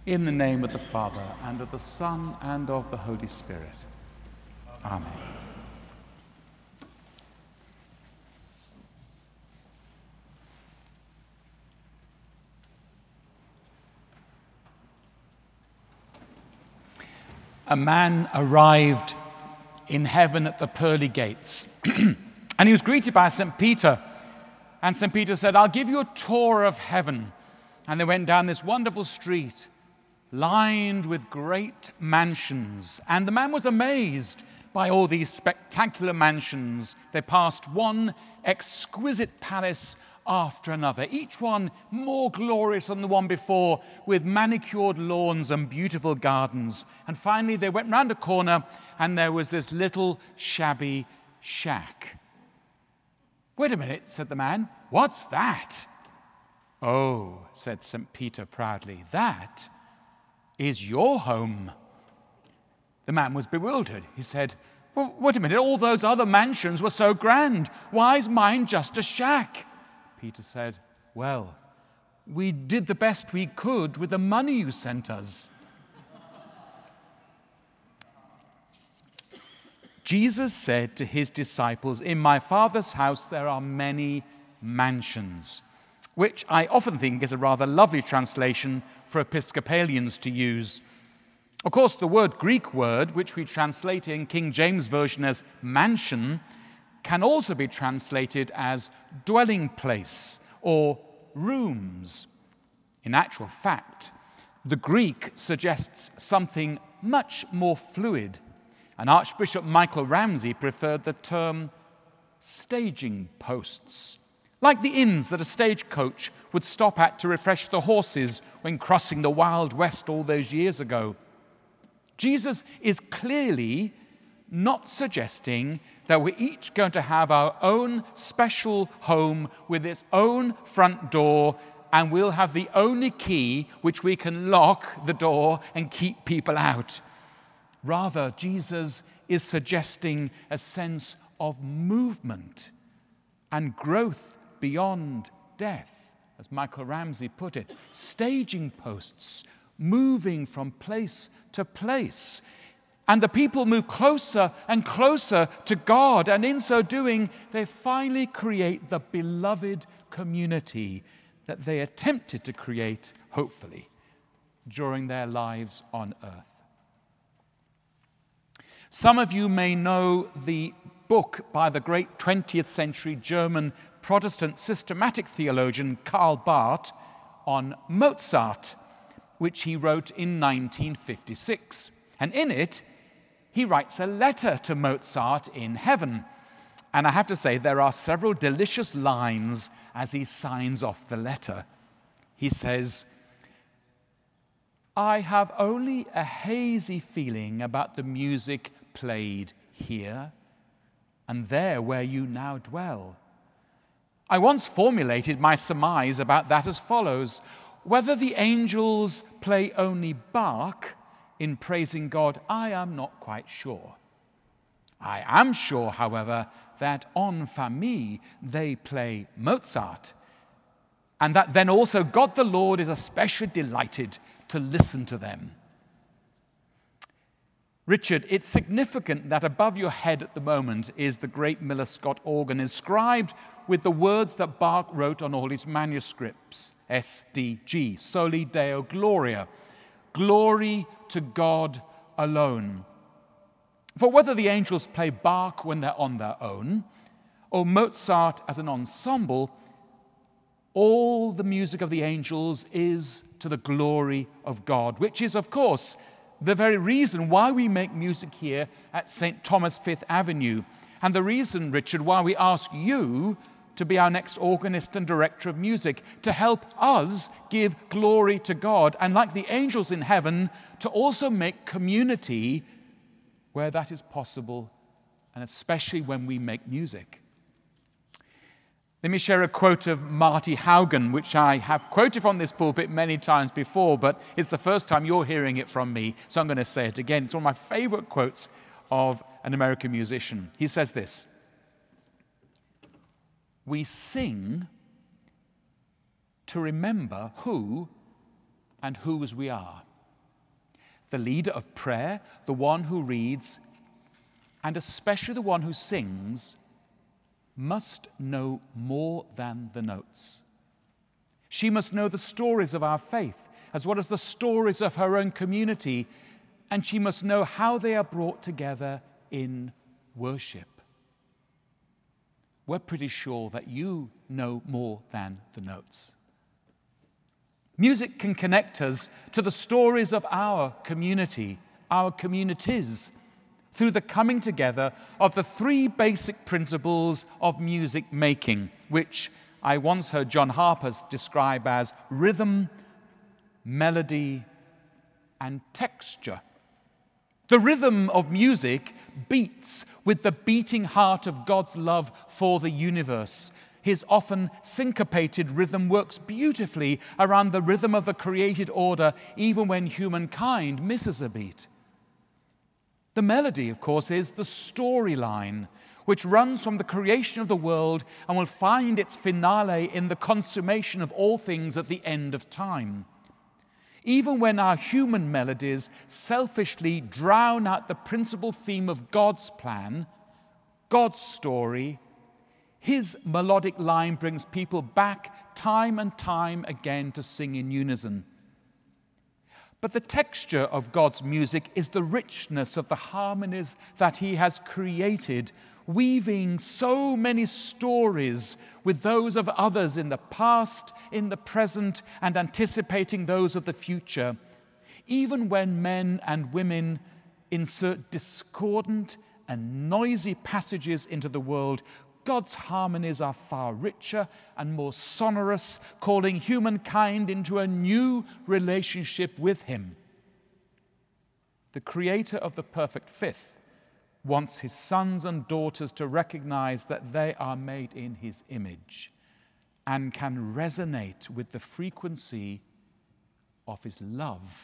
In the name of the Father, and of the Son, and of the Holy Spirit. Amen. A man arrived in heaven at the pearly gates, and he was greeted by St. Peter. And St. Peter said, "I'll give you a tour of heaven." And they went down this wonderful street, lined with great mansions. And the man was amazed by all these spectacular mansions. They passed one exquisite palace after another, each one more glorious than the one before, with manicured lawns and beautiful gardens. And finally they went round a corner, and there was this little shabby shack. "Wait a minute," said the man. "What's that?" "Oh," said St. Peter proudly, "that is your home." The man was bewildered. He said, "Well, wait a minute, all those other mansions were so grand. Why is mine just a shack?" Peter said, "Well, we did the best we could with the money you sent us." Jesus said to his disciples, "In my Father's house there are many mansions," which I often think is a rather lovely translation for Episcopalians to use. Of course, the Greek word, which we translate in King James Version as mansion, can also be translated as dwelling place or rooms. In actual fact, the Greek suggests something much more fluid, and Archbishop Michael Ramsey preferred the term staging posts, like the inns that a stagecoach would stop at to refresh the horses when crossing the Wild West all those years ago. Jesus is clearly not suggesting that we're each going to have our own special home with its own front door, and we'll have the only key which we can lock the door and keep people out. Rather, Jesus is suggesting a sense of movement and growth beyond death, as Michael Ramsey put it, staging posts, moving from place to place. And the people move closer and closer to God, and in so doing, they finally create the beloved community that they attempted to create, hopefully, during their lives on earth. Some of you may know the book by the great 20th century German Protestant systematic theologian Karl Barth on Mozart, which he wrote in 1956. And in it, he writes a letter to Mozart in heaven. And I have to say, there are several delicious lines as he signs off the letter. He says, "I have only a hazy feeling about the music played here and there where you now dwell. I once formulated my surmise about that as follows: whether the angels play only Bach in praising God, I am not quite sure. I am sure, however, that en famille they play Mozart, and that then also God the Lord is especially delighted to listen to them." Richard, it's significant that above your head at the moment is the great Miller Scott organ, inscribed with the words that Bach wrote on all his manuscripts, SDG, Soli Deo Gloria, glory to God alone. For whether the angels play Bach when they're on their own, or Mozart as an ensemble, all the music of the angels is to the glory of God, which is, of course, the very reason why we make music here at St. Thomas Fifth Avenue, and the reason, Richard, why we ask you to be our next organist and director of music, to help us give glory to God, and like the angels in heaven, to also make community where that is possible, and especially when we make music. Let me share a quote of Marty Haugen, which I have quoted from this pulpit many times before, but it's the first time you're hearing it from me, so I'm going to say it again. It's one of my favorite quotes of an American musician. He says this: "We sing to remember who and whose we are. The leader of prayer, the one who reads, and especially the one who sings, must know more than the notes. She must know the stories of our faith, as well as the stories of her own community, and she must know how they are brought together in worship. We're pretty sure that you know more than the notes. Music can connect us to the stories of our community, our communities, through the coming together of the three basic principles of music making, which I once heard John Harper describe as rhythm, melody, and texture. The rhythm of music beats with the beating heart of God's love for the universe. His often syncopated rhythm works beautifully around the rhythm of the created order, even when humankind misses a beat. The melody, of course, is the storyline, which runs from the creation of the world and will find its finale in the consummation of all things at the end of time. Even when our human melodies selfishly drown out the principal theme of God's plan, God's story, His melodic line brings people back time and time again to sing in unison. But the texture of God's music is the richness of the harmonies that He has created, weaving so many stories with those of others in the past, in the present, and anticipating those of the future. Even when men and women insert discordant and noisy passages into the world, God's harmonies are far richer and more sonorous, calling humankind into a new relationship with Him. The Creator of the perfect fifth wants His sons and daughters to recognize that they are made in His image and can resonate with the frequency of His love.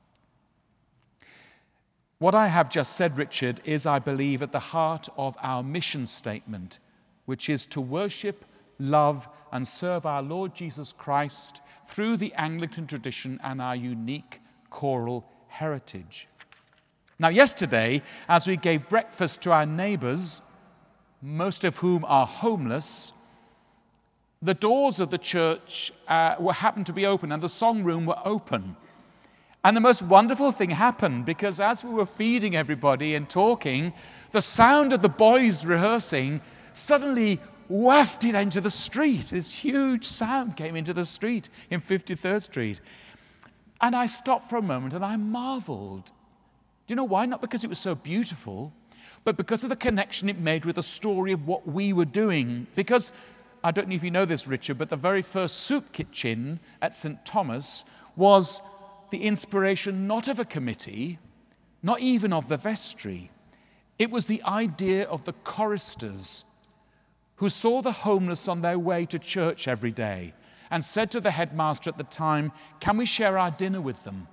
What I have just said, Richard, is, I believe, at the heart of our mission statement, which is to worship, love, and serve our Lord Jesus Christ through the Anglican tradition and our unique choral heritage. Now, yesterday, as we gave breakfast to our neighbors, most of whom are homeless, the doors of the church happened to be open and the song room were open. And the most wonderful thing happened, because as we were feeding everybody and talking, the sound of the boys rehearsing suddenly wafted into the street. This huge sound came into the street in 53rd Street. And I stopped for a moment and I marveled. Do you know why? Not because it was so beautiful, but because of the connection it made with the story of what we were doing. Because, I don't know if you know this, Richard, but the very first soup kitchen at St. Thomas was the inspiration not of a committee, not even of the vestry. It was the idea of the choristers who saw the homeless on their way to church every day and said to the headmaster at the time, "Can we share our dinner with them?"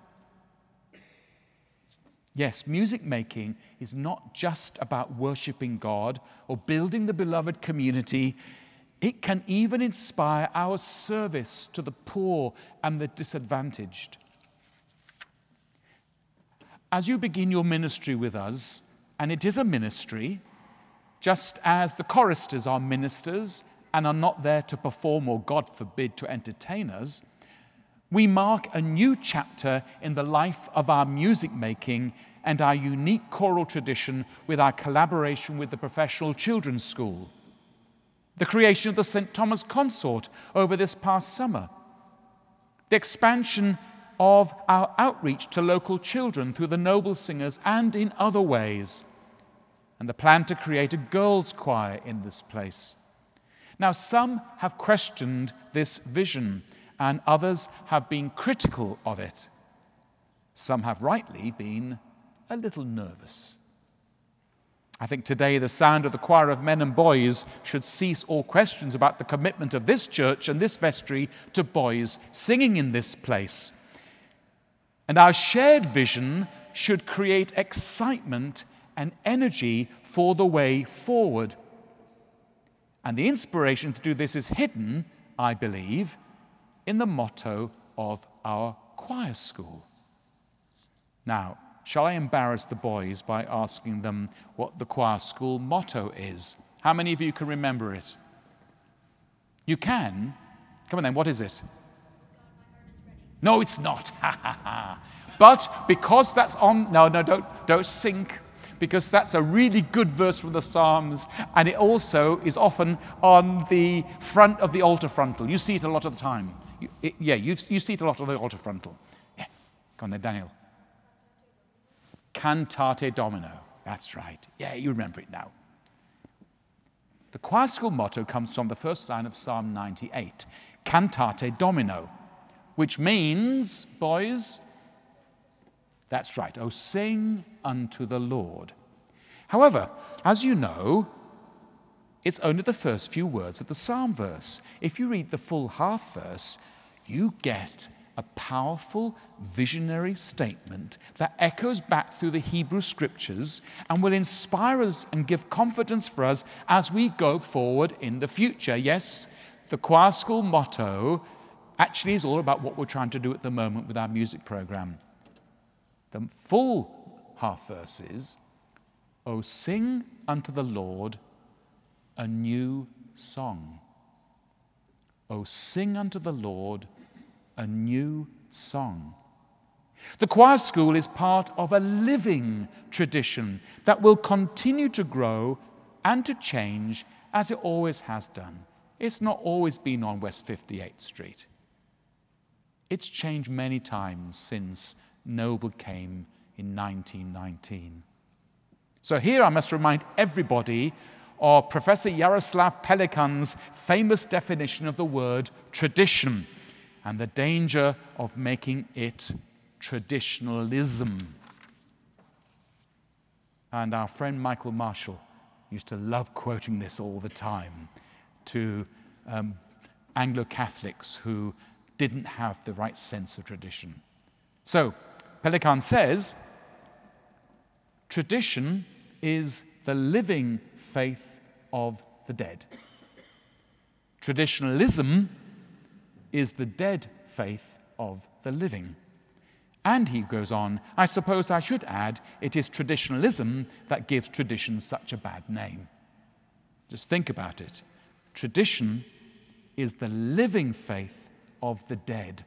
Yes, music making is not just about worshiping God or building the beloved community. It can even inspire our service to the poor and the disadvantaged. As you begin your ministry with us, and it is a ministry, just as the choristers are ministers and are not there to perform or, God forbid, to entertain us, we mark a new chapter in the life of our music making and our unique choral tradition with our collaboration with the Professional Children's School, the creation of the St. Thomas Consort over this past summer, the expansion of our outreach to local children through the Noble Singers and in other ways, and the plan to create a girls' choir in this place. Now, some have questioned this vision, and others have been critical of it. Some have rightly been a little nervous. I think today the sound of the choir of men and boys should cease all questions about the commitment of this church and this vestry to boys singing in this place. And our shared vision should create excitement and energy for the way forward. And the inspiration to do this is hidden, I believe, in the motto of our choir school. Now, shall I embarrass the boys by asking them what the choir school motto is? How many of you can remember it? You can? Come on then, what is it? No, it's not. But because that's on, no, don't sink, because that's a really good verse from the Psalms, and it also is often on the front of the altar frontal. You see it a lot of the time. You see it a lot on the altar frontal. Yeah, go on then, Daniel. Cantate Domino. That's right. Yeah, you remember it now. The choir school motto comes from the first line of Psalm 98, Cantate Domino, which means, boys, that's right, oh, sing unto the Lord. However, as you know, it's only the first few words of the psalm verse. If you read the full half verse, you get a powerful visionary statement that echoes back through the Hebrew scriptures and will inspire us and give confidence for us as we go forward in the future. Yes, the choir school motto actually is all about what we're trying to do at the moment with our music program. The full half verse is, "O sing unto the Lord a new song." O sing unto the Lord a new song. The choir school is part of a living tradition that will continue to grow and to change as it always has done. It's not always been on West 58th Street. It's changed many times since Noble came in 1919. So here I must remind everybody of Professor Jaroslav Pelikan's famous definition of the word tradition and the danger of making it traditionalism. And our friend Michael Marshall used to love quoting this all the time to Anglo-Catholics who didn't have the right sense of tradition. So, Pelikan says, tradition is the living faith of the dead. Traditionalism is the dead faith of the living. And he goes on, I suppose I should add, it is traditionalism that gives tradition such a bad name. Just think about it. Tradition is the living faith of the dead.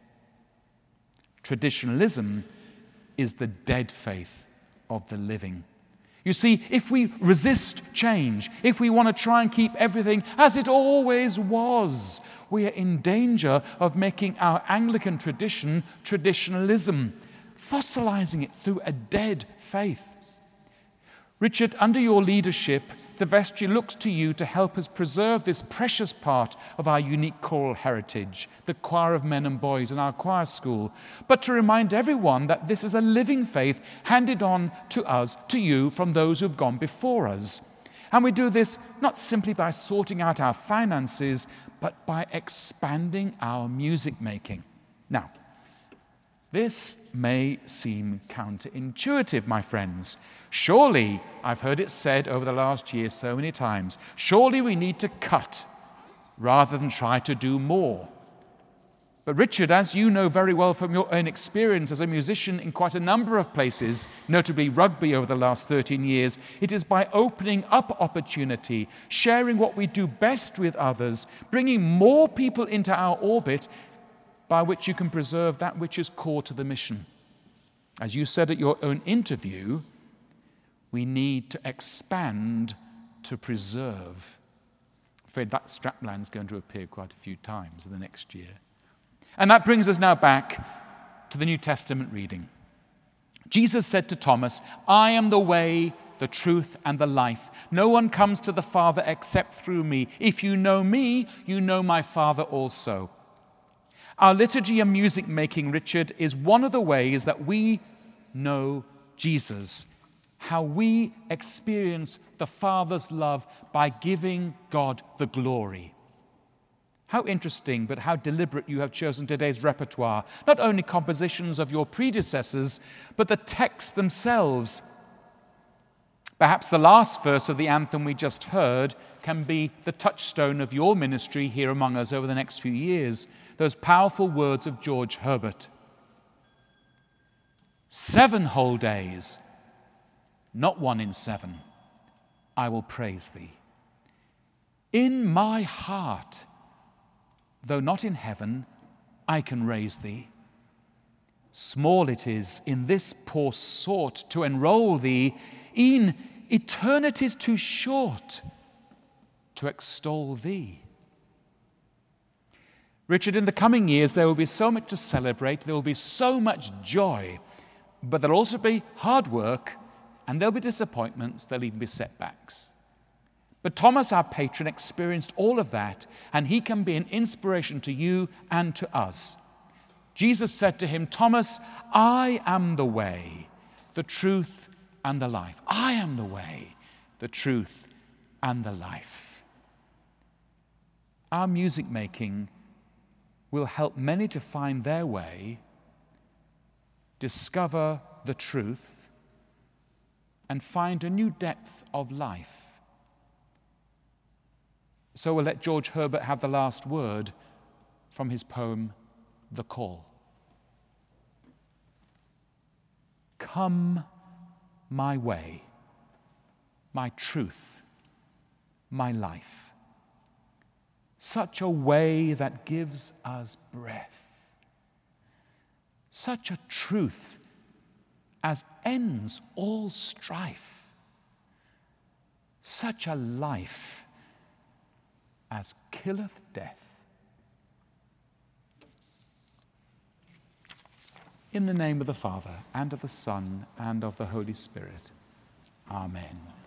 Traditionalism is the dead faith of the living. You see, if we resist change, if we want to try and keep everything as it always was, we are in danger of making our Anglican tradition traditionalism, fossilizing it through a dead faith. Richard, under your leadership, the vestry looks to you to help us preserve this precious part of our unique choral heritage, the choir of men and boys in our choir school, but to remind everyone that this is a living faith handed on to us, to you, from those who've gone before us. And we do this not simply by sorting out our finances, but by expanding our music making. Now, this may seem counterintuitive, my friends. Surely, I've heard it said over the last year so many times, surely we need to cut rather than try to do more. But Richard, as you know very well from your own experience as a musician in quite a number of places, notably rugby over the last 13 years, it is by opening up opportunity, sharing what we do best with others, bringing more people into our orbit, by which you can preserve that which is core to the mission. As you said at your own interview, we need to expand to preserve. I'm afraid that strapline is going to appear quite a few times in the next year. And that brings us now back to the New Testament reading. Jesus said to Thomas, I am the way, the truth, and the life. No one comes to the Father except through me. If you know me, you know my Father also. Our liturgy and music making, Richard, is one of the ways that we know Jesus, how we experience the Father's love by giving God the glory. How interesting, but how deliberate you have chosen today's repertoire. Not only compositions of your predecessors, but the texts themselves. Perhaps the last verse of the anthem we just heard can be the touchstone of your ministry here among us over the next few years. Those powerful words of George Herbert. 7 whole days, not 1 in 7, I will praise thee. In my heart, though not in heaven, I can raise thee. Small it is in this poor sort to enroll thee, e'en eternity's too short to extol thee. Richard, in the coming years there will be so much to celebrate, there will be so much joy, but there'll also be hard work, and there'll be disappointments, there'll even be setbacks. But Thomas, our patron, experienced all of that, and he can be an inspiration to you and to us. Jesus said to him, Thomas, I am the way, the truth, and the life. I am the way, the truth, and the life. Our music making will help many to find their way, discover the truth, and find a new depth of life. So we'll let George Herbert have the last word from his poem, The Call. Come my way, my truth, my life. Such a way that gives us breath. Such a truth as ends all strife. Such a life as killeth death. In the name of the Father, and of the Son, and of the Holy Spirit. Amen.